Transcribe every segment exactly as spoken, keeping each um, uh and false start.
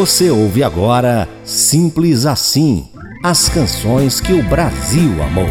Você ouve agora Simples Assim, as canções que o Brasil amou.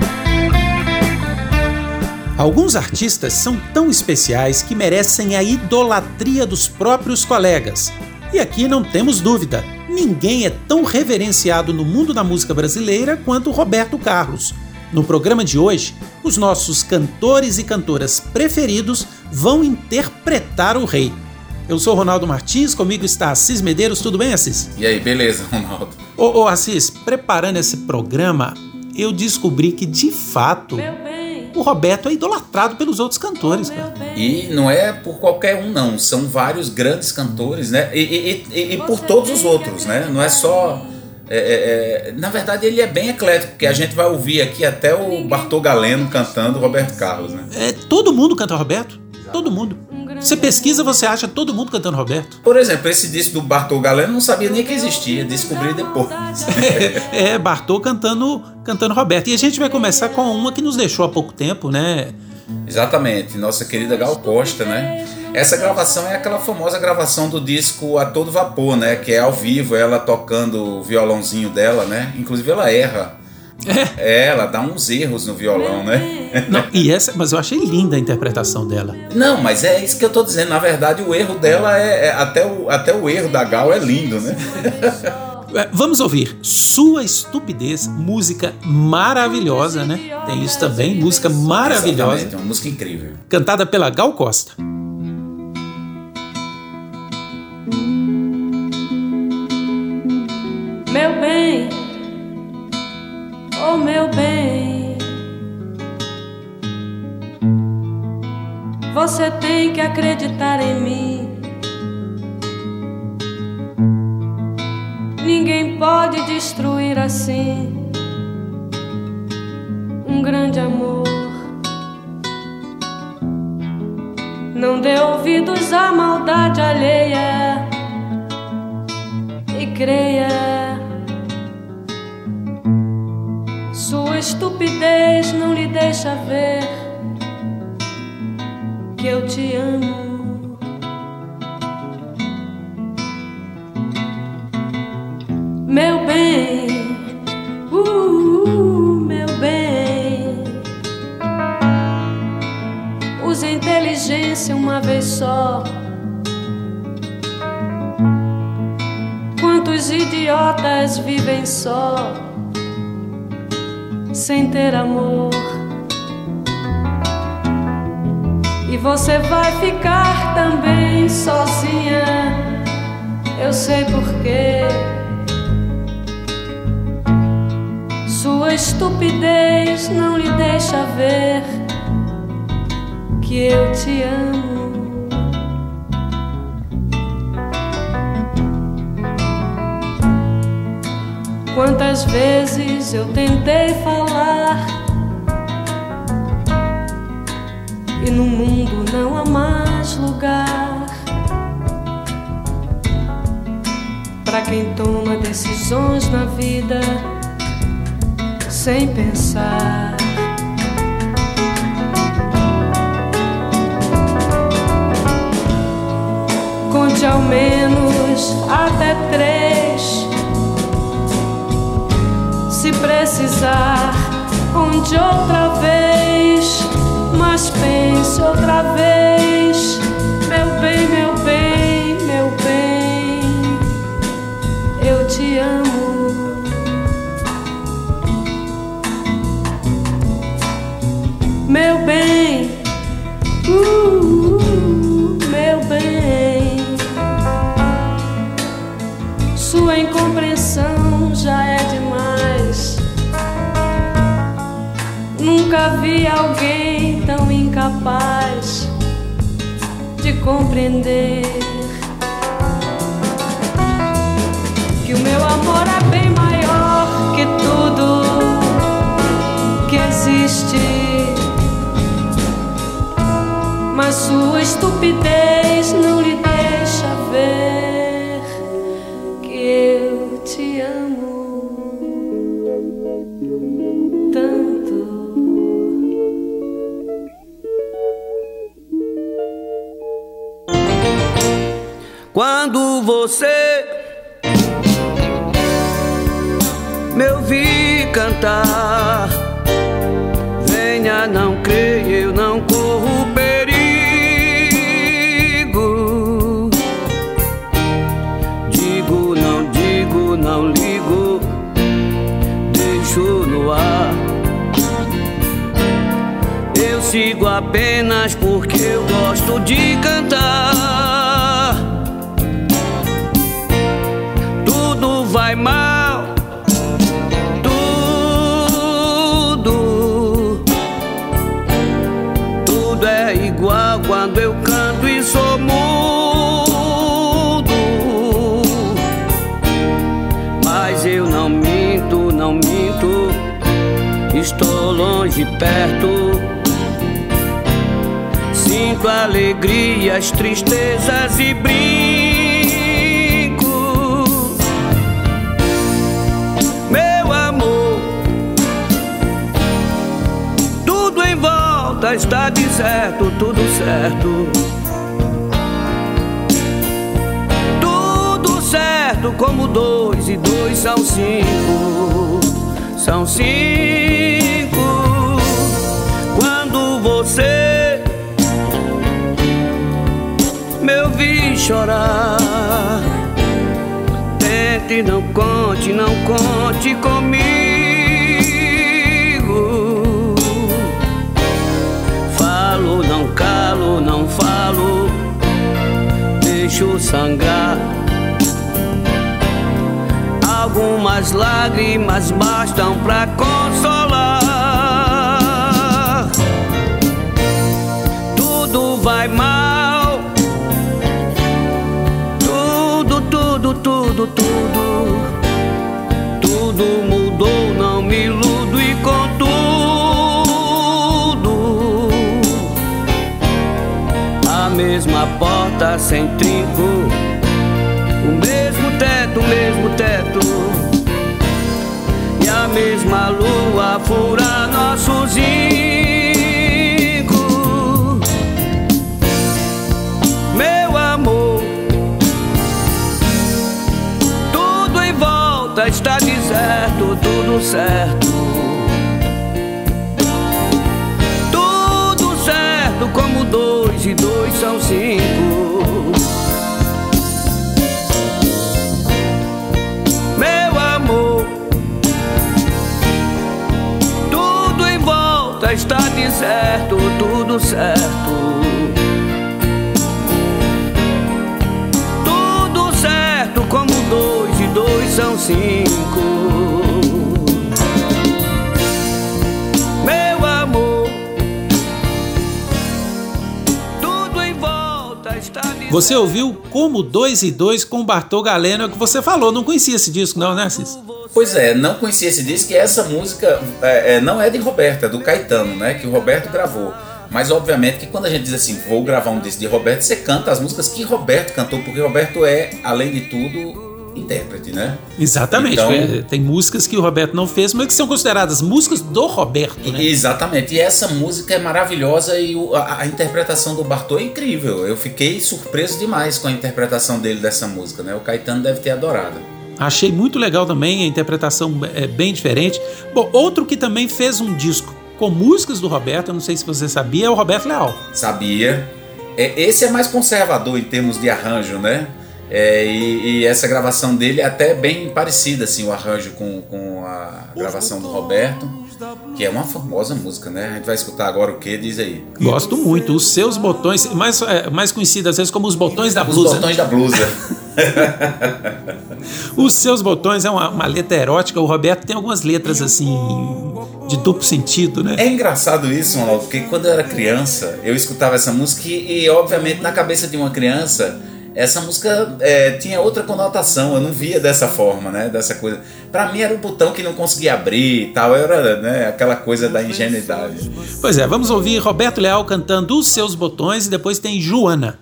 Alguns artistas são tão especiais que merecem a idolatria dos próprios colegas. E aqui não temos dúvida, ninguém é tão reverenciado no mundo da música brasileira quanto Roberto Carlos. No programa de hoje, os nossos cantores e cantoras preferidos vão interpretar o rei. Eu sou Ronaldo Martins, comigo está Assis Medeiros. Tudo bem, Assis? E aí, beleza, Ronaldo? Ô, ô Assis, preparando esse programa, eu descobri que, de fato, o Roberto é idolatrado pelos outros cantores, cara. E não é por qualquer um, não. São vários grandes cantores, né? E, e, e, e por todos os outros, né? Não é só... É, é, é, na verdade, ele é bem eclético, porque a gente vai ouvir aqui até o Bartol Galeno cantando Roberto Carlos, né? É, todo mundo canta Roberto. Todo mundo. Você pesquisa, você acha todo mundo cantando Roberto. Por exemplo, esse disco do Bartol Galeno não sabia nem que existia, descobri depois. É, é, Bartol cantando, cantando Roberto. E a gente vai começar com uma que nos deixou há pouco tempo, né? Exatamente, nossa querida Gal Costa, né? Essa gravação é aquela famosa gravação do disco A Todo Vapor, né? Que é ao vivo, ela tocando o violãozinho dela, né? Inclusive ela erra. É. Ela dá uns erros no violão, né? Não, e essa, mas eu achei linda a interpretação dela. Não, mas é isso que eu tô dizendo. Na verdade, o erro dela é, é até, o, até o erro da Gal é lindo, né? Vamos ouvir Sua Estupidez, música maravilhosa, né? Tem isso também, música maravilhosa. Exatamente, uma música incrível. Cantada pela Gal Costa. Meu bem, oh meu bem, você tem que acreditar em mim. Ninguém pode destruir assim um grande amor. Não dê ouvidos à maldade alheia e creia. Sua estupidez não lhe deixa ver que eu te amo. Meu bem, uh, meu bem, use a inteligência uma vez só. Quantos idiotas vivem só, sem ter amor. E você vai ficar também sozinha, eu sei porquê. Sua estupidez não lhe deixa ver que eu te amo. Quantas vezes eu tentei falar e no mundo não há mais lugar pra quem toma decisões na vida sem pensar. Conte ao menos até três. Se precisar, conte outra vez, mas pense outra vez. Meu bem, meu bem, meu bem, eu te amo. Meu bem, uh, meu bem, sua incompreensão já é demais. Nunca vi alguém tão incapaz de compreender que o meu amor é bem maior que tudo que existe. Mas sua estupidez não lhe deixa ver que eu te amo tanto. Quando você me ouvir cantar. Venha, não creia, eu não corro perigo. Digo, não digo, não ligo, deixo no ar. Eu sigo apenas porque eu gosto de cantar. Tudo vai mal, tudo, tudo é igual quando eu canto e sou mudo. Mas eu não minto, não minto, estou longe, perto. Sinto alegrias, tristezas e brinco. Meu amor, tudo em volta está deserto, tudo certo. Tudo certo como dois e dois são cinco. São cinco. Quando você me ouvir chorar, tente, não conte, não conte comigo. Falo, não calo, não falo, deixo sangrar. Algumas lágrimas bastam pra consolar. Tudo vai mal, tudo, tudo, tudo, tudo mudou, não me iludo e com tudo. A mesma porta sem trinco, o mesmo teto, o mesmo teto, e a mesma lua fura nossos zinco. Meu amor, tudo em volta está deserto, tudo certo. Tudo certo como dois e dois são cinco. Meu amor, tudo em volta está deserto, tudo certo. Tudo certo como dois e dois são cinco. Meu amor, tudo em volta está deserto. Você ouviu Como Dois e Dois com Bartô Galeno, é o que você falou, não conhecia esse disco não, né, Cis? Pois é, não conhecia esse disco, e essa música é, é, não é de Roberto, é do Caetano, né, que o Roberto gravou. Mas obviamente que quando a gente diz assim, vou gravar um disco de Roberto, você canta as músicas que Roberto cantou, porque Roberto é, além de tudo, intérprete, né? Exatamente, então, tem músicas que o Roberto não fez, mas que são consideradas músicas do Roberto, né? Exatamente, e essa música é maravilhosa e o, a, a interpretação do Bartô é incrível. Eu fiquei surpreso demais com a interpretação dele dessa música, né? O Caetano deve ter adorado. Achei muito legal também, a interpretação é bem diferente. Bom, outro que também fez um disco com músicas do Roberto, eu não sei se você sabia, é o Roberto Leal. Sabia. É, esse é mais conservador em termos de arranjo, né? É, e, e essa gravação dele é até bem parecida, assim, o arranjo com, com a gravação do Roberto, que é uma famosa música, né? A gente vai escutar agora o que? Diz aí. Gosto muito. Os Seus Botões, mais, é, mais conhecido às vezes como Os Botões da Blusa. Os Botões da Blusa. Os Seus Botões é uma, uma letra erótica. O Roberto tem algumas letras assim de duplo sentido, né? É engraçado isso, Ronaldo, porque quando eu era criança eu escutava essa música e, e obviamente na cabeça de uma criança essa música é, tinha outra conotação, eu não via dessa forma, né? Dessa coisa. Pra mim era um botão que não conseguia abrir e tal, era, né, aquela coisa da ingenuidade. Pois é, vamos ouvir Roberto Leal cantando Os Seus Botões e depois tem Joana.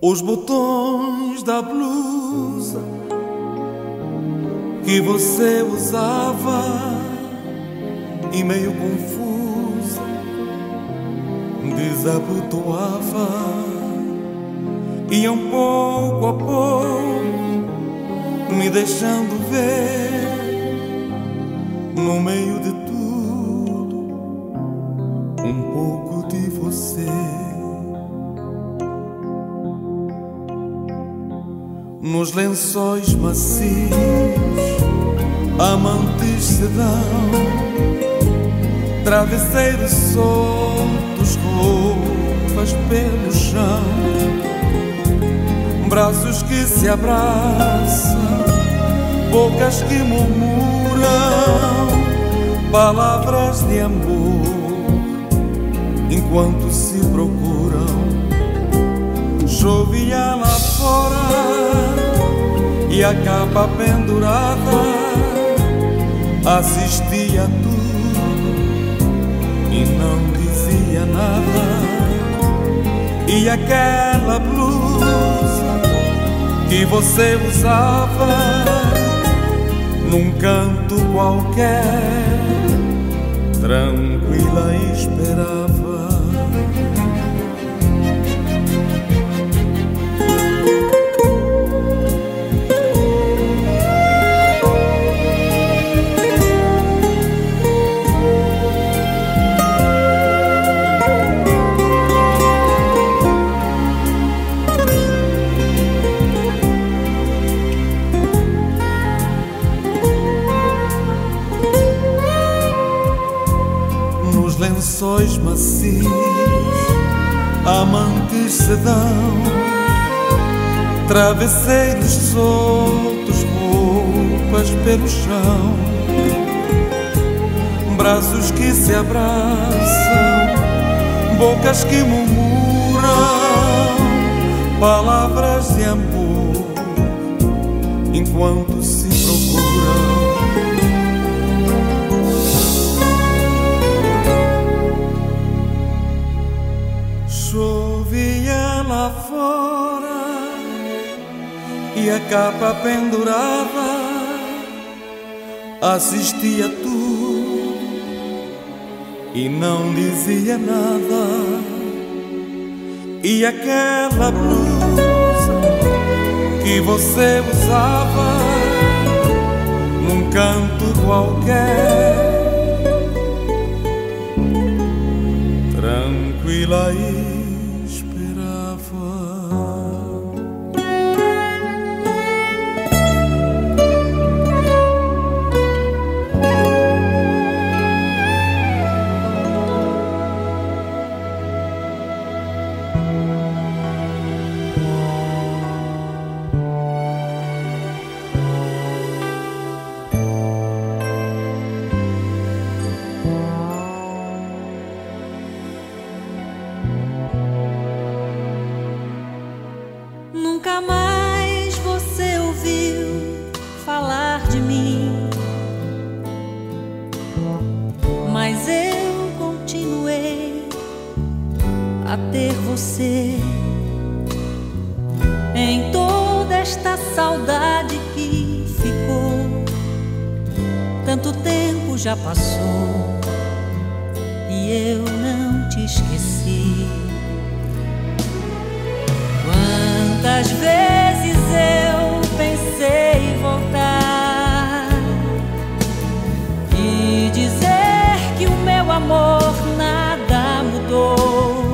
Os botões da blusa que você usava e meio confusa desabotoava, iam pouco a pouco me deixando ver no meio de tudo um pouco de você. Nos lençóis macios, amantes se dão, travesseiros soltos, roupas pelo chão, braços que se abraçam, bocas que murmuram palavras de amor enquanto se procuram. Chovia lá fora e a capa pendurada assistia a tudo e não dizia nada. E aquela blusa que você usava num canto qualquer, tranquila esperava. Lençóis macios, amantes se dão, travesseiros soltos, roupas pelo chão, braços que se abraçam, bocas que murmuram palavras de amor enquanto se procuram. Chovia lá fora e a capa pendurava assistia tudo e não dizia nada. E aquela blusa que você usava num canto qualquer, tranquila e já passou e eu não te esqueci. Quantas vezes eu pensei em voltar e dizer que o meu amor nada mudou,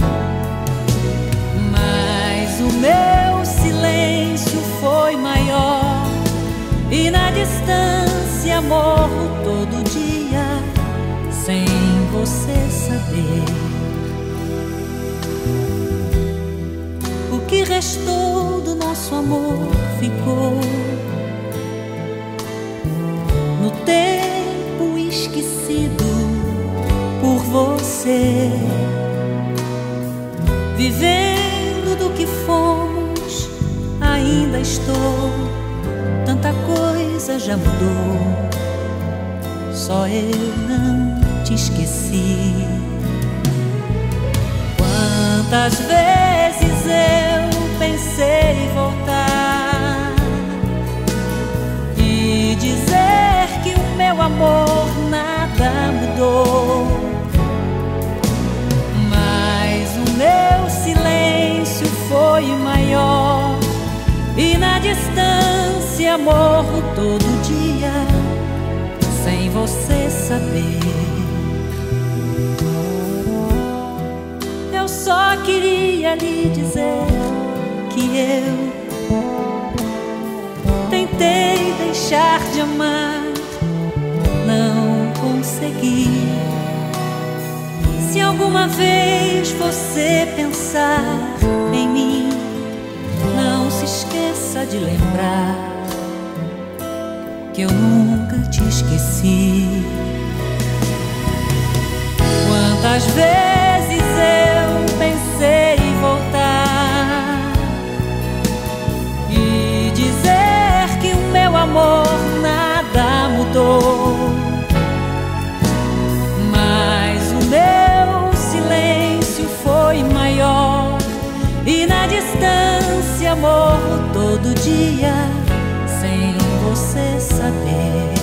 mas o meu silêncio foi maior e na distância morro todo dia sem você saber. O que restou do nosso amor ficou no tempo esquecido por você, vivendo do que fomos. Ainda estou, tanta coisa já mudou, só eu não te esqueci. Quantas vezes eu pensei amor nada mudou. Mas o meu silêncio foi maior, e na distância morro todo dia sem você saber. Eu só queria lhe dizer que eu tentei deixar de amar, não consegui. Se alguma vez você pensar em mim, não se esqueça de lembrar que eu nunca te esqueci. Quantas vezes eu pensei em voltar e dizer que o meu amor nada mudou, mas o meu silêncio foi maior, e na distância morro todo dia sem você saber.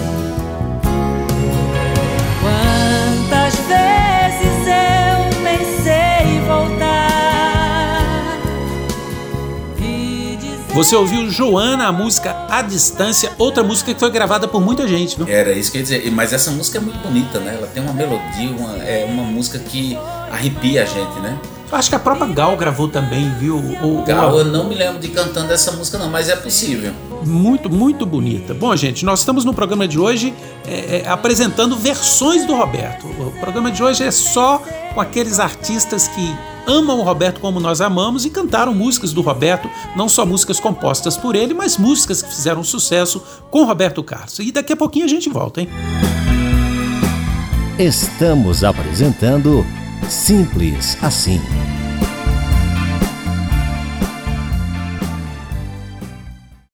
Quantas vezes eu pensei em voltar e dizer... Você ouviu Joana, a música A Distância, outra música que foi gravada por muita gente, viu? Era isso que eu ia dizer, mas essa música é muito bonita, né? Ela tem uma melodia, uma, é uma música que arrepia a gente, né? Eu acho que a própria Gal gravou também, viu? O, Gal, o... eu não me lembro de cantando essa música não, mas é possível. Muito, muito bonita. Bom, gente, nós estamos no programa de hoje é, é, apresentando versões do Roberto. O programa de hoje é só com aqueles artistas que amam o Roberto como nós amamos e cantaram músicas do Roberto, não só músicas compostas por ele, mas músicas que fizeram sucesso com Roberto Carlos. E daqui a pouquinho a gente volta, hein? Estamos apresentando Simples Assim.